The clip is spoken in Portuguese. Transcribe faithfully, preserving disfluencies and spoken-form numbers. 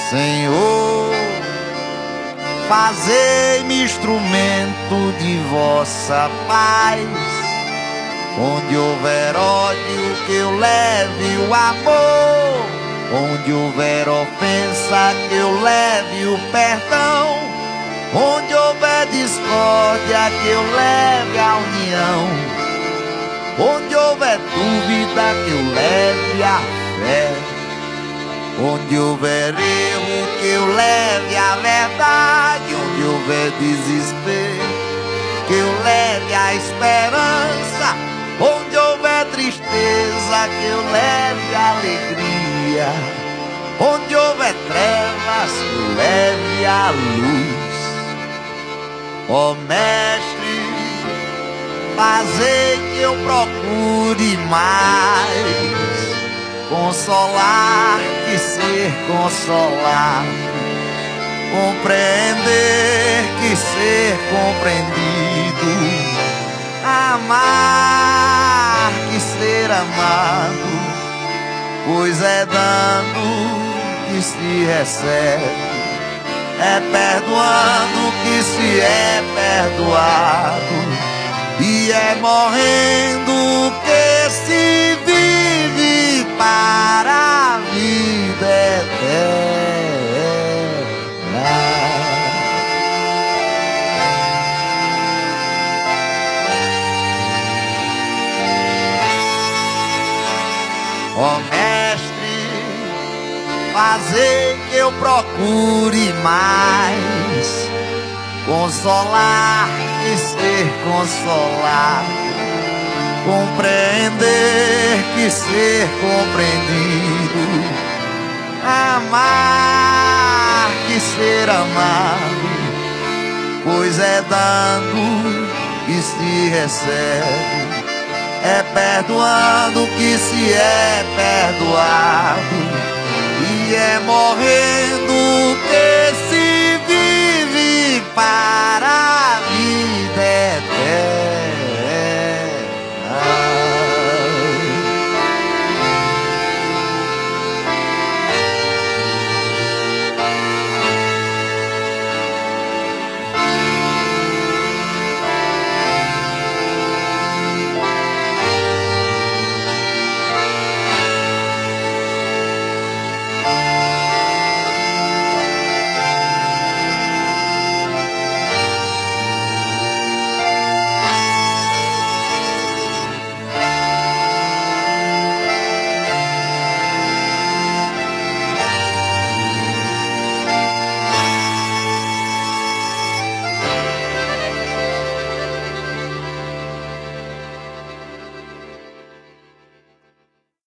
Senhor, fazei-me instrumento de vossa paz. Onde houver ódio, que eu leve o amor. Onde houver ofensa, que eu leve o perdão. Onde houver discórdia, que eu leve a união. Onde houver dúvida, que eu leve a fé. Onde houver erro, que eu leve a verdade. Onde houver desespero, que eu leve a esperança. Onde houver tristeza, que eu leve a alegria. Onde houver trevas, que eu leve a luz. Ó Mestre, fazei que eu procure mais consolar que ser consolado, compreender que ser compreendido, amar que ser amado, pois é dando que se recebe, é perdoando que se é perdoado, e é morrendo que se vive para a vida eterna. Ó Mestre, fazei que eu procure mais consolar que ser consolado, compreender que ser compreendido, amar que ser amado, pois é dando que se recebe, é perdoando que se é perdoado, e é morrendo